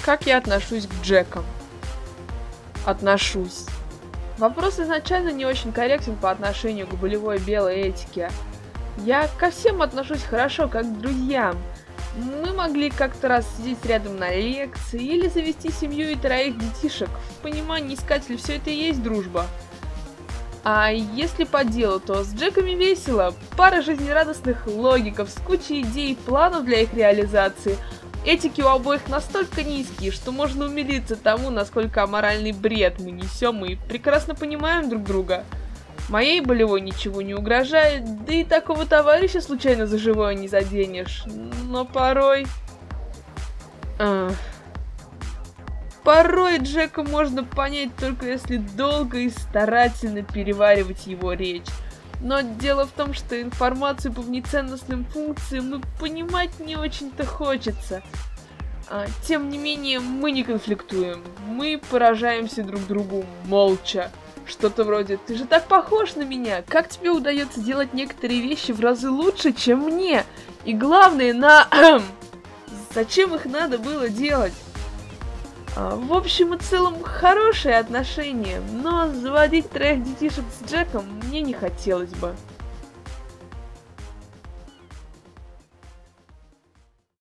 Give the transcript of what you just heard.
Как я отношусь к Джекам? Отношусь. Вопрос изначально не очень корректен по отношению к болевой белой этике. Я ко всем отношусь хорошо, как к друзьям. Мы могли как-то раз сидеть рядом на лекции или завести семью и 3 детишек. В понимании искателей все это и есть дружба. А если по делу, то с Джеками весело. Пара жизнерадостных логиков с кучей идей и планов для их реализации. Этики у обоих настолько низкие, что можно умилиться тому, насколько аморальный бред мы несем и прекрасно понимаем друг друга. Моей болевой ничего не угрожает, да и такого товарища случайно за живое не заденешь. Но порой... Порой Джека можно понять только если долго и старательно переваривать его речь. Но дело в том, что информацию по внеценностным функциям понимать не очень-то хочется. Тем не менее, мы не конфликтуем. Мы поражаемся друг другу молча. Что-то вроде «Ты же так похож на меня! Как тебе удается делать некоторые вещи в разы лучше, чем мне? И главное, зачем их надо было делать?» В общем и целом, хорошие отношения, но заводить 3 детишек с Джеком мне не хотелось бы.